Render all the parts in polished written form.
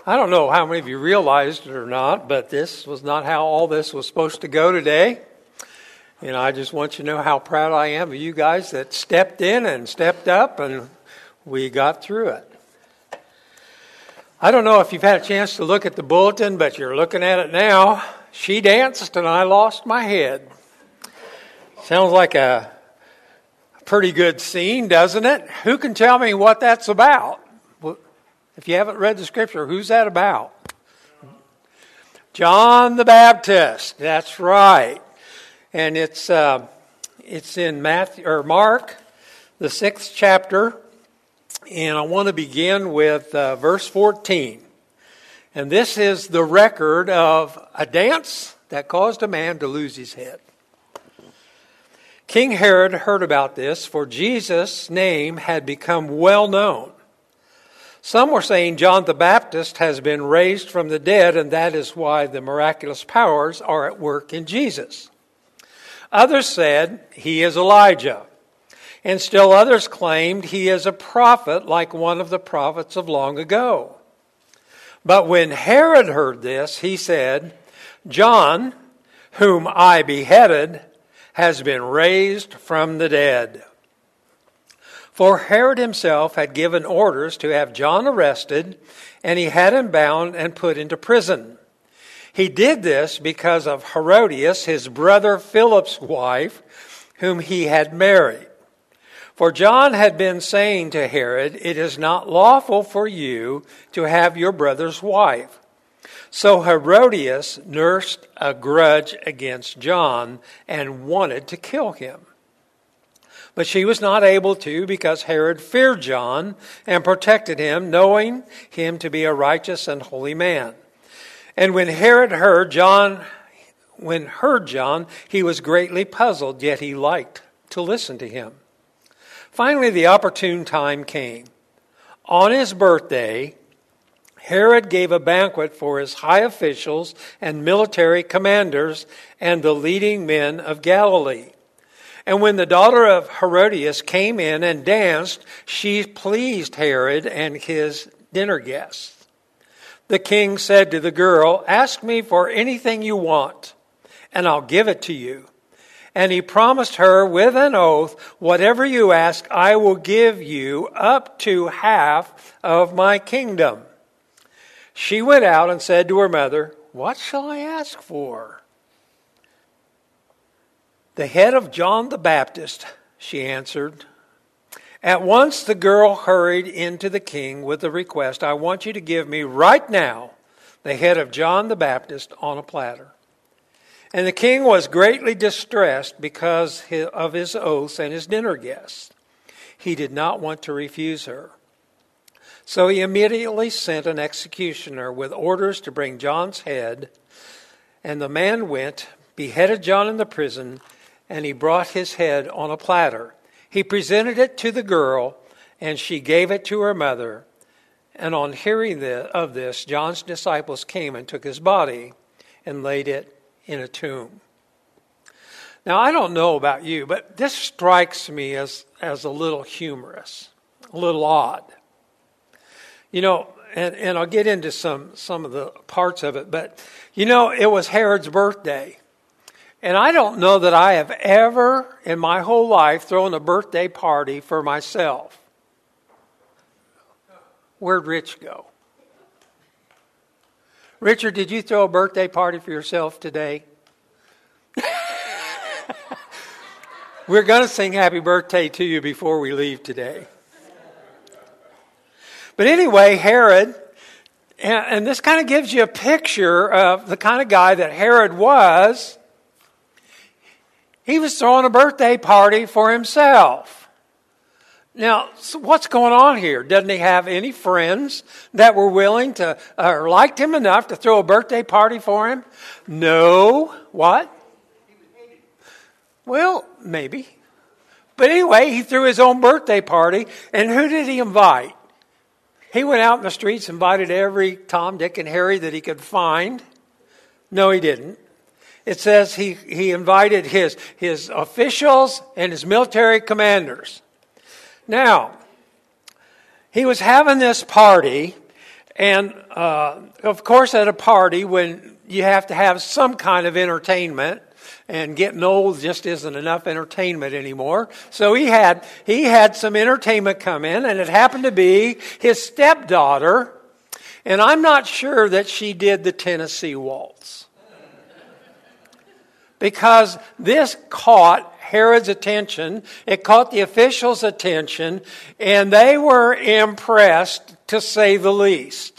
I don't know how many of you realized it or not, but this was not how all this was supposed to go today. And I just want you to know how proud I am of you guys that stepped in and stepped up and we got through it. I don't know if you've had a chance to look at the bulletin, but you're looking at it now. She danced and I lost my head. Sounds like a pretty good scene, doesn't it? Who can tell me what that's about? If you haven't read the scripture, who's that about? John the Baptist. That's right. And it's in Mark, the 6th chapter. And I want to begin with verse 14. And this is the record of a dance that caused a man to lose his head. King Herod heard about this, for Jesus' name had become well known. Some were saying John the Baptist has been raised from the dead, and that is why the miraculous powers are at work in Jesus. Others said he is Elijah, and still others claimed he is a prophet like one of the prophets of long ago. But when Herod heard this, he said, John, whom I beheaded, has been raised from the dead. For Herod himself had given orders to have John arrested, and he had him bound and put into prison. He did this because of Herodias, his brother Philip's wife, whom he had married. For John had been saying to Herod, it is not lawful for you to have your brother's wife. So Herodias nursed a grudge against John and wanted to kill him. But she was not able to because Herod feared John and protected him, knowing him to be a righteous and holy man. And when Herod heard John, he was greatly puzzled, yet he liked to listen to him. Finally, the opportune time came. On his birthday, Herod gave a banquet for his high officials and military commanders and the leading men of Galilee. And when the daughter of Herodias came in and danced, she pleased Herod and his dinner guests. The king said to the girl, ask me for anything you want, and I'll give it to you. And he promised her with an oath, whatever you ask, I will give you up to half of my kingdom. She went out and said to her mother, what shall I ask for? The head of John the Baptist, she answered. At once the girl hurried into the king with the request, I want you to give me right now the head of John the Baptist on a platter. And the king was greatly distressed because of his oaths and his dinner guests. He did not want to refuse her. So he immediately sent an executioner with orders to bring John's head. And the man went, beheaded John in the prison, and he brought his head on a platter. He presented it to the girl, and she gave it to her mother. And on hearing of this, John's disciples came and took his body and laid it in a tomb. Now, I don't know about you, but this strikes me as a little humorous, a little odd. You know, and I'll get into some of the parts of it, but, you know, it was Herod's birthday. And I don't know that I have ever in my whole life thrown a birthday party for myself. Where'd Rich go? Richard, did you throw a birthday party for yourself today? We're going to sing happy birthday to you before we leave today. But anyway, Herod, and this kind of gives you a picture of the kind of guy that Herod was. He was throwing a birthday party for himself. Now, so what's going on here? Doesn't he have any friends that were willing to, or liked him enough to throw a birthday party for him? No. What? Well, maybe. But anyway, he threw his own birthday party, and who did he invite? He went out in the streets, invited every Tom, Dick, and Harry that he could find. No, he didn't. It says he invited his officials and his military commanders. Now, he was having this party, And, of course, at a party, when you have to have some kind of entertainment, and getting old just isn't enough entertainment anymore. So he had some entertainment come in, and it happened to be his stepdaughter. And I'm not sure that she did the Tennessee Waltz, because this caught Herod's attention. It caught the officials' attention, and they were impressed, to say the least.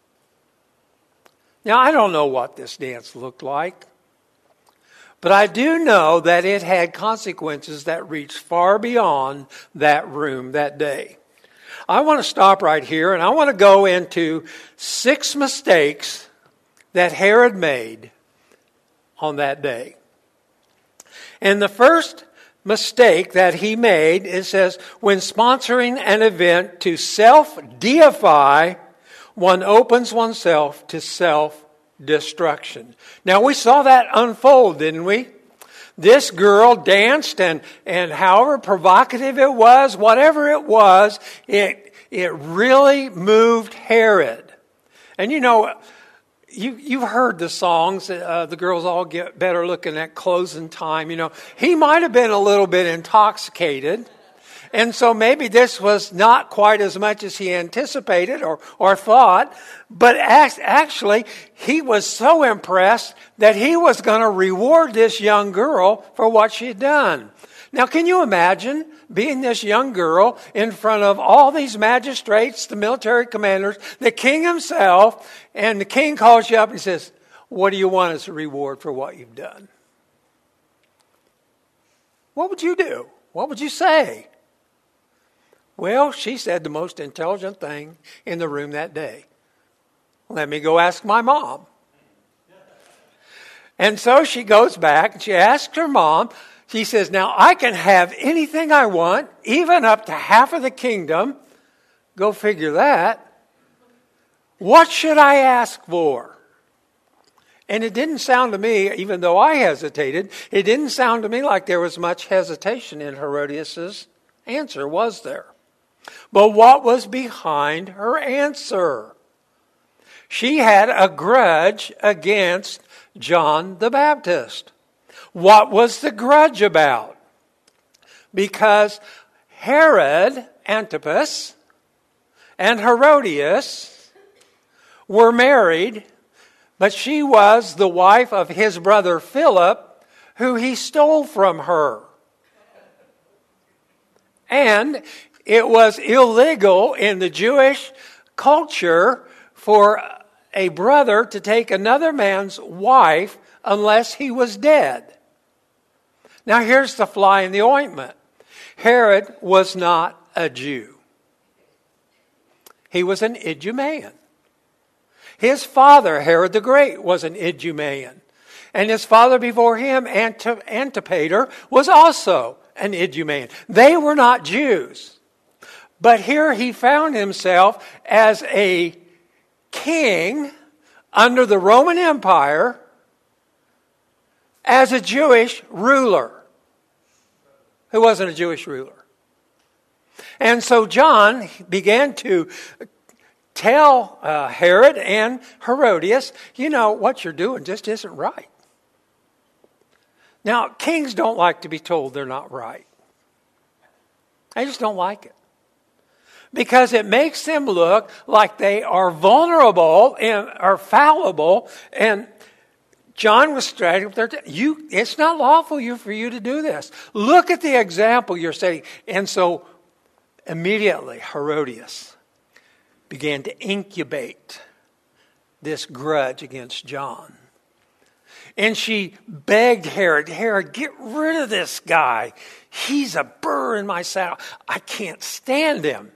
Now, I don't know what this dance looked like, but I do know that it had consequences that reached far beyond that room that day. I want to stop right here, and I want to go into 6 mistakes that Herod made on that day. And the first mistake that he made, it says, when sponsoring an event to self-deify, one opens oneself to self-destruction. Now, we saw that unfold, didn't we? This girl danced, and however provocative it was, whatever it was, it really moved Herod. And you know, you've heard the songs, the girls all get better looking at closing time. You know, he might have been a little bit intoxicated. And so maybe this was not quite as much as he anticipated or thought, but actually he was so impressed that he was going to reward this young girl for what she had done. Now, can you imagine being this young girl in front of all these magistrates, the military commanders, the king himself, and the king calls you up and says, "What do you want as a reward for what you've done?" What would you do? What would you say? Well, she said the most intelligent thing in the room that day. Let me go ask my mom. And so she goes back and she asks her mom. She says, now I can have anything I want, even up to half of the kingdom. Go figure that. What should I ask for? And it didn't sound to me, even though I hesitated, it didn't sound to me like there was much hesitation in Herodias' answer, was there? But what was behind her answer? She had a grudge against John the Baptist. What was the grudge about? Because Herod Antipas and Herodias were married, but she was the wife of his brother Philip, who he stole from her. And it was illegal in the Jewish culture for a brother to take another man's wife unless he was dead. Now here's the fly in the ointment. Herod was not a Jew. He was an Idumean. His father, Herod the Great, was an Idumean. And his father before him, Antipater, was also an Idumean. They were not Jews. But here he found himself as a king under the Roman Empire as a Jewish ruler who wasn't a Jewish ruler. And so John began to tell Herod and Herodias, you know, what you're doing just isn't right. Now, kings don't like to be told they're not right. They just don't like it. Because it makes them look like they are vulnerable and are fallible. And John was straightening up there. It's not lawful for you to do this. Look at the example you're setting. And so immediately Herodias began to incubate this grudge against John. And she begged Herod, get rid of this guy. He's a burr in my saddle. I can't stand him.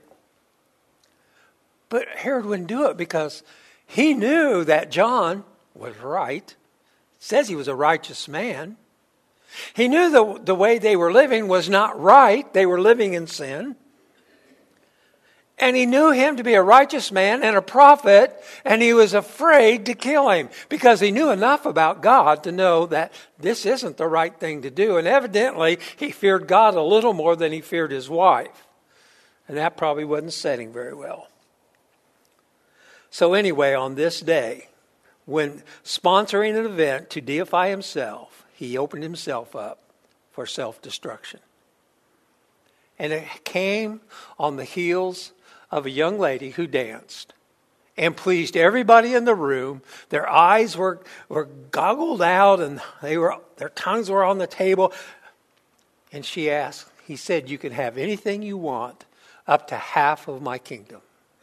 But Herod wouldn't do it because he knew that John was right. It says he was a righteous man. He knew the way they were living was not right. They were living in sin. And he knew him to be a righteous man and a prophet, and he was afraid to kill him because he knew enough about God to know that this isn't the right thing to do. And evidently, he feared God a little more than he feared his wife. And that probably wasn't setting very well. So anyway, on this day, when sponsoring an event to deify himself, he opened himself up for self-destruction. And it came on the heels of a young lady who danced and pleased everybody in the room. Their eyes were goggled out and their tongues were on the table. And he said, you can have anything you want up to half of my kingdom.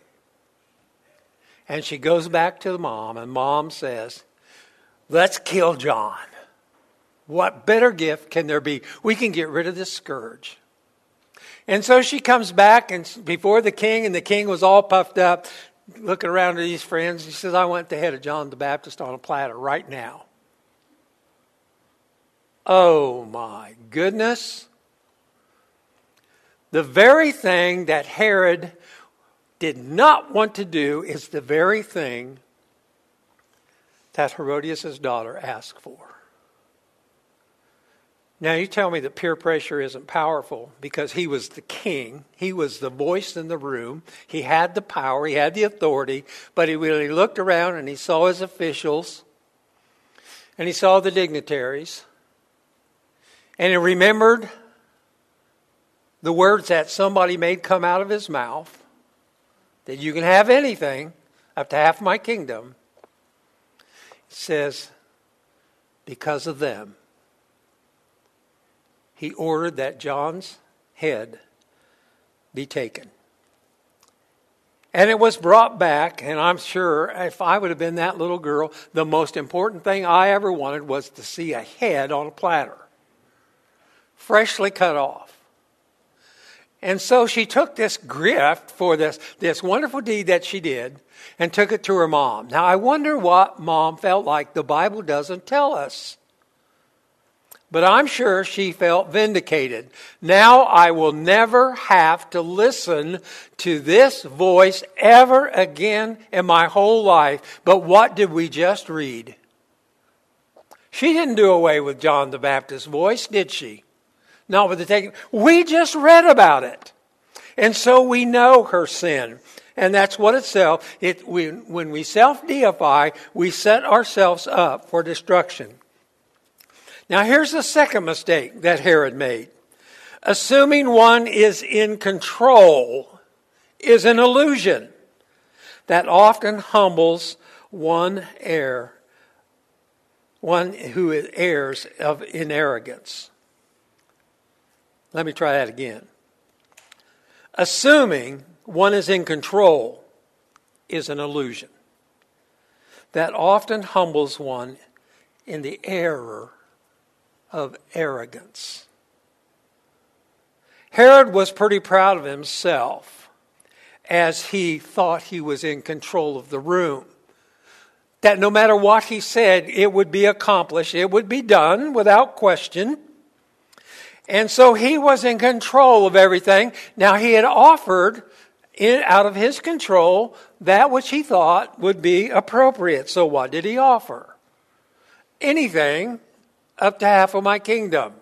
And she goes back to the mom, and mom says, let's kill John. What better gift can there be? We can get rid of this scourge. And so she comes back and before the king, and the king was all puffed up, looking around at his friends. He says, I want the head of John the Baptist on a platter right now. Oh my goodness. The very thing that Herod did not want to do is the very thing that Herodias' daughter asked for. Now you tell me that peer pressure isn't powerful because he was the king. He was the voice in the room. He had the power. He had the authority. But when he looked around and he saw his officials and he saw the dignitaries and he remembered the words that somebody made come out of his mouth, that you can have anything up to half my kingdom. It says, because of them, he ordered that John's head be taken. And it was brought back, and I'm sure if I would have been that little girl, the most important thing I ever wanted was to see a head on a platter, freshly cut off. And so she took this gift for this wonderful deed that she did and took it to her mom. Now, I wonder what mom felt like. The Bible doesn't tell us. But I'm sure she felt vindicated. Now I will never have to listen to this voice ever again in my whole life. But what did we just read? She didn't do away with John the Baptist's voice, did she? Not with the taking. We just read about it. And so we know her sin. And that's what itself, when we self-deify, we set ourselves up for destruction. Now here's the second mistake that Herod made. Assuming one is in control is an illusion that often humbles one who errs in arrogance. Let me try that again. Assuming one is in control is an illusion that often humbles one in the error of arrogance. Herod was pretty proud of himself as he thought he was in control of the room. That no matter what he said, it would be accomplished. It would be done without question. And so he was in control of everything. Now he had offered out of his control that which he thought would be appropriate. So what did he offer? Anything up to half of my kingdom.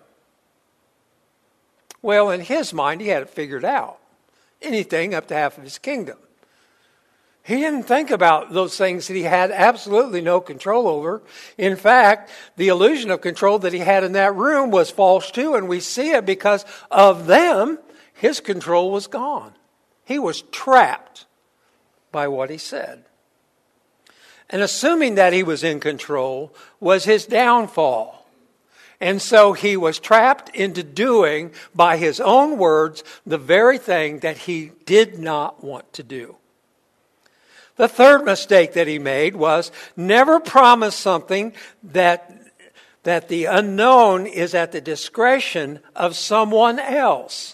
Well, in his mind, he had it figured out. Anything up to half of his kingdom. He didn't think about those things that he had absolutely no control over. In fact, the illusion of control that he had in that room was false too, and we see it because of them, his control was gone. He was trapped by what he said. And assuming that he was in control was his downfall. And so he was trapped into doing, by his own words, the very thing that he did not want to do. The third mistake that he made was never promise something that the unknown is at the discretion of someone else.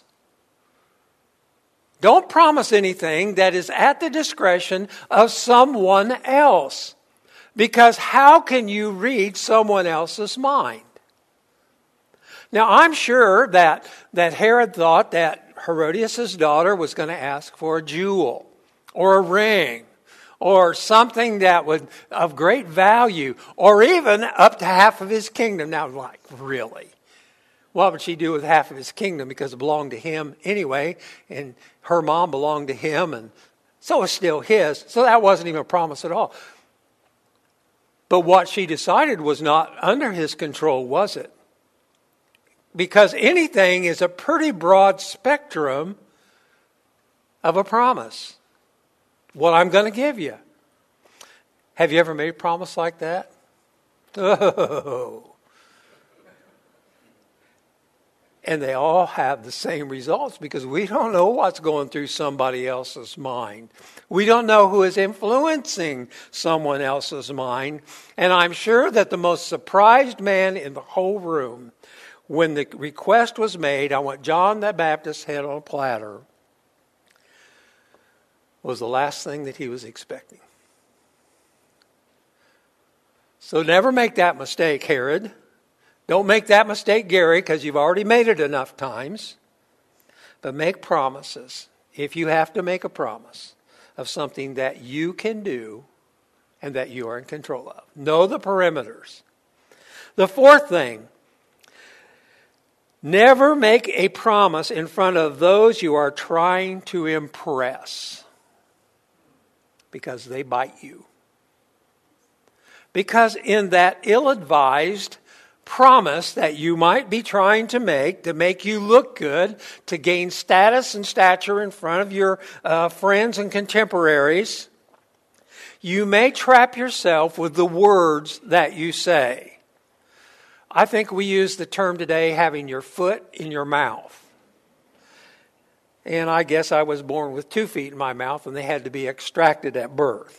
Don't promise anything that is at the discretion of someone else. Because how can you read someone else's mind? Now, I'm sure that Herod thought that Herodias' daughter was going to ask for a jewel or a ring or something that would of great value, or even up to half of his kingdom. Now, like, really? What would she do with half of his kingdom? Because it belonged to him anyway, and her mom belonged to him, and So it's still his. So that wasn't even a promise at all. But what she decided was not under his control, was it? Because anything is a pretty broad spectrum of a promise. What I'm going to give you. Have you ever made a promise like that? Oh. And they all have the same results because we don't know what's going through somebody else's mind. We don't know who is influencing someone else's mind. And I'm sure that the most surprised man in the whole room, when the request was made, I want John the Baptist's head on a platter, was the last thing that he was expecting. So never make that mistake, Herod. Don't make that mistake, Gary, because you've already made it enough times. But make promises. If you have to make a promise of something that you can do and that you are in control of. Know the perimeters. The fourth thing, never make a promise in front of those you are trying to impress, because they bite you. Because in that ill-advised promise that you might be trying to make you look good, to gain status and stature in front of your friends and contemporaries, you may trap yourself with the words that you say. I think we use the term today, having your foot in your mouth. And I guess I was born with 2 feet in my mouth and they had to be extracted at birth.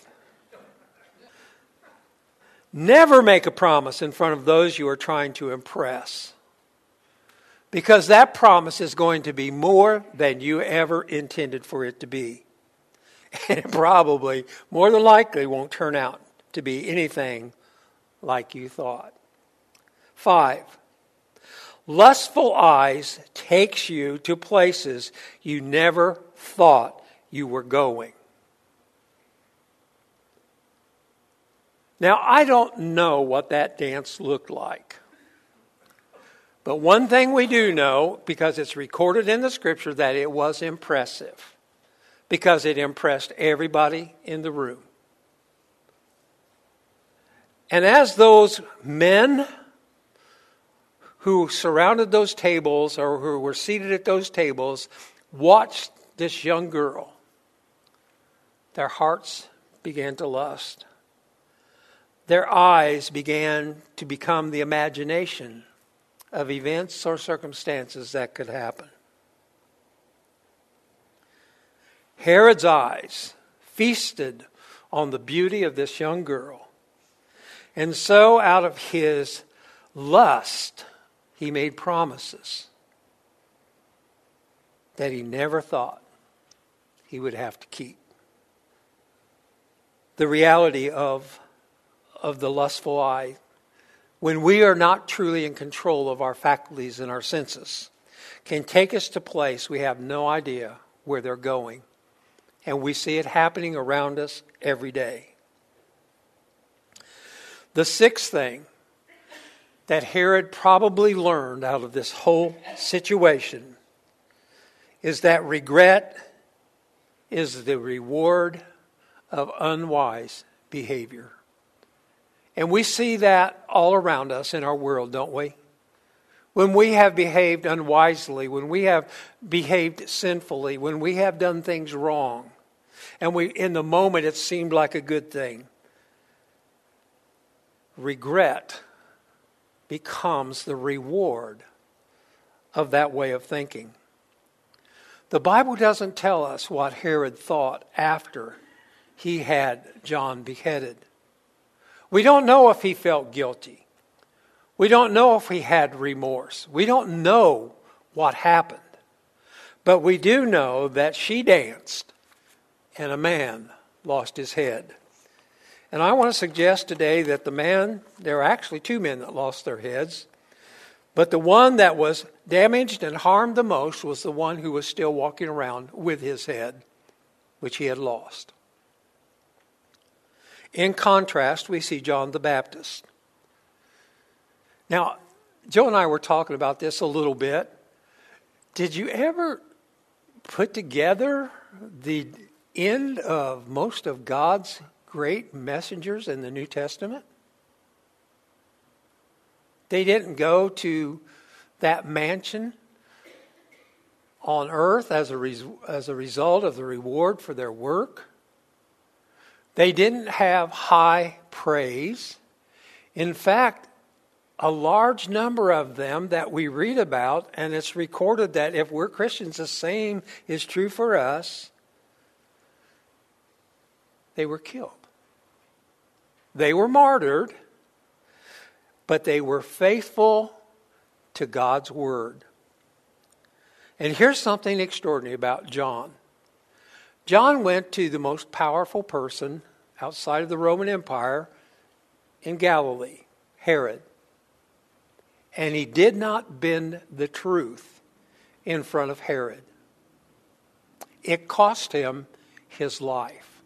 Never make a promise in front of those you are trying to impress, because that promise is going to be more than you ever intended for it to be. And it probably, more than likely, won't turn out to be anything like you thought. 5, lustful eyes takes you to places you never thought you were going. Now, I don't know what that dance looked like. But one thing we do know, because it's recorded in the Scripture, that it was impressive. Because it impressed everybody in the room. And as those men who surrounded those tables, or who were seated at those tables, watched this young girl, their hearts began to lust. Their eyes began to become the imagination of events or circumstances that could happen. Herod's eyes feasted on the beauty of this young girl. And so out of his lust, he made promises that he never thought he would have to keep. The reality of the lustful eye, when we are not truly in control of our faculties and our senses, can take us to a place we have no idea where they're going. And we see it happening around us every day. The sixth thing that Herod probably learned out of this whole situation is that regret is the reward of unwise behavior. And we see that all around us in our world, don't we? When we have behaved unwisely, when we have behaved sinfully, when we have done things wrong, and in the moment it seemed like a good thing, regret becomes the reward of that way of thinking. The Bible doesn't tell us what Herod thought after he had John beheaded. We don't know if he felt guilty. We don't know if he had remorse. We don't know what happened. But we do know that she danced and a man lost his head. And I want to suggest today that there are actually 2 men that lost their heads. But the one that was damaged and harmed the most was the one who was still walking around with his head, which he had lost. In contrast, we see John the Baptist. Now, Joe and I were talking about this a little bit. Did you ever put together the end of most of God's great messengers in the New Testament? They didn't go to that mansion on earth as a result of the reward for their work. They didn't have high praise. In fact, a large number of them that we read about, and it's recorded that if we're Christians, the same is true for us, they were killed. They were martyred, but they were faithful to God's word. And here's something extraordinary about John. John went to the most powerful person outside of the Roman Empire in Galilee, Herod. And he did not bend the truth in front of Herod. It cost him his life.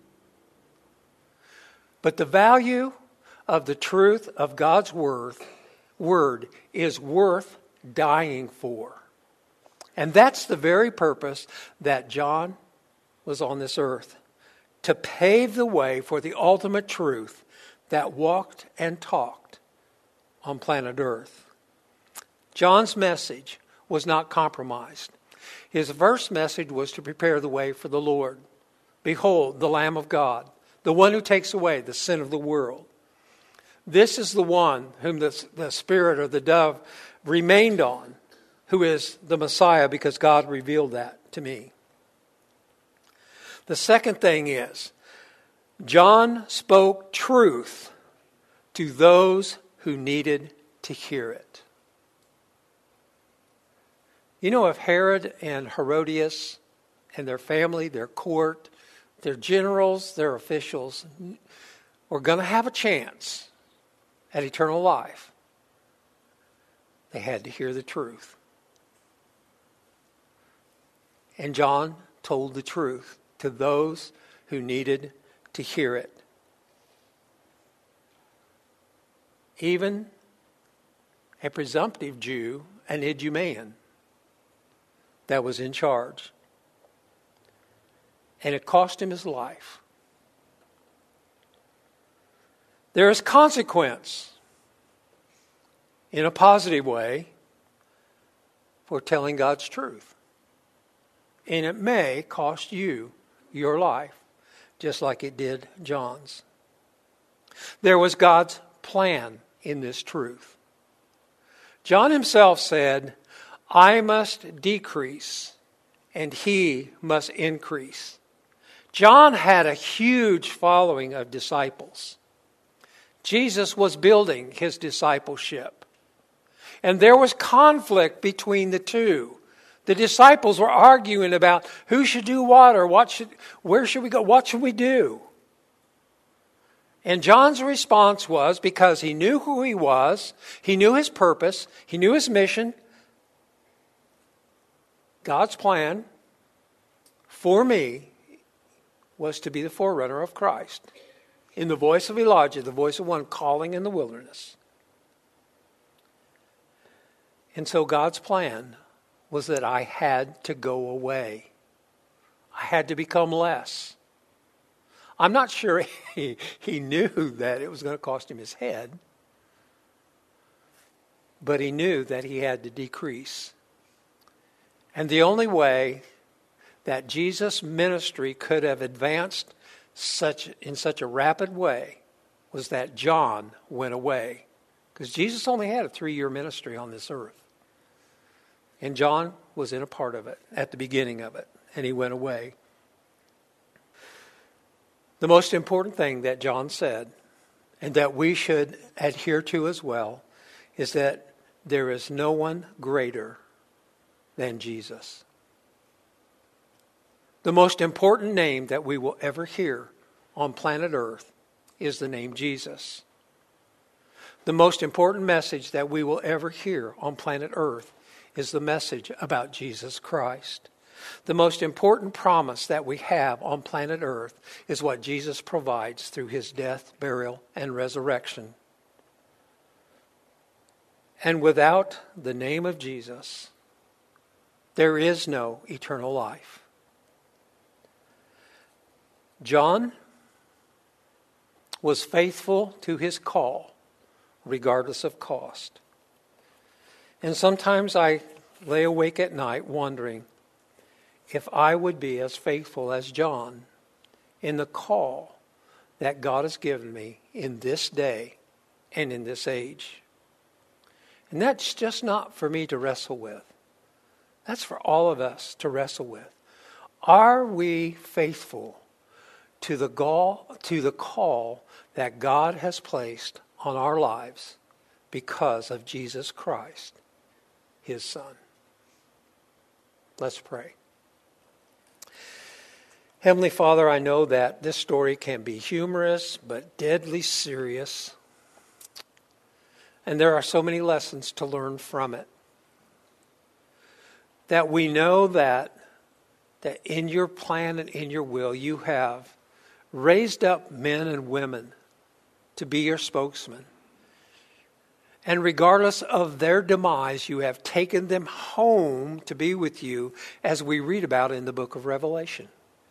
But the value of the truth of God's word is worth dying for. And that's the very purpose that John was on this earth, to pave the way for the ultimate truth that walked and talked on planet Earth. John's message was not compromised. His first message was to prepare the way for the Lord. Behold, the Lamb of God, the one who takes away the sin of the world. This is the one whom the Spirit or the dove remained on, who is the Messiah, because God revealed that to me. The second thing is, John spoke truth to those who needed to hear it. You know, if Herod and Herodias and their family, their court, their generals, their officials were going to have a chance at eternal life, they had to hear the truth. And John told the truth to those who needed to hear it. Even a presumptive Jew, an Idumean, that was in charge. And it cost him his life. There is consequence in a positive way for telling God's truth. And it may cost you your life, just like it did John's. There was God's plan in this truth. John himself said, I must decrease and he must increase. John had a huge following of disciples. Jesus was building his discipleship. And there was conflict between the two. The disciples were arguing about who should do what, or where should we go, what should we do? And John's response was, because he knew who he was, he knew his purpose, he knew his mission, God's plan for me was to be the forerunner of Christ. In the voice of Elijah, the voice of one calling in the wilderness. And so God's plan was that I had to go away. I had to become less. I'm not sure he knew that it was going to cost him his head. But he knew that he had to decrease. And the only way that Jesus' ministry could have advanced in such a rapid way was that John went away. Because Jesus only had a 3-year ministry on this earth. And John was in a part of it, at the beginning of it, and he went away. The most important thing that John said, and that we should adhere to as well, is that there is no one greater than Jesus. The most important name that we will ever hear on planet Earth is the name Jesus. The most important message that we will ever hear on planet Earth is the message about Jesus Christ. The most important promise that we have on planet Earth is what Jesus provides through his death, burial, and resurrection. And without the name of Jesus, there is no eternal life. John was faithful to his call, regardless of cost. And sometimes I lay awake at night wondering if I would be as faithful as John in the call that God has given me in this day and in this age. And that's just not for me to wrestle with. That's for all of us to wrestle with. Are we faithful to the call that God has placed on our lives because of Jesus Christ, his Son? Let's pray. Heavenly Father, I know that this story can be humorous but deadly serious. And there are so many lessons to learn from it. That we know that in your plan and in your will, you have raised up men and women to be your spokesman. And regardless of their demise, you have taken them home to be with you, as we read about in the book of Revelation.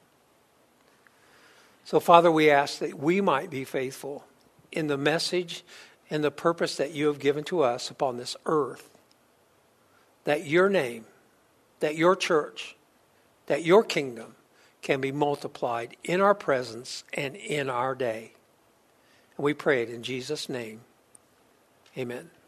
So, Father, we ask that we might be faithful in the message and the purpose that you have given to us upon this earth. That your name, that your church, that your kingdom can be multiplied in our presence and in our day. And we pray it in Jesus' name. Amen.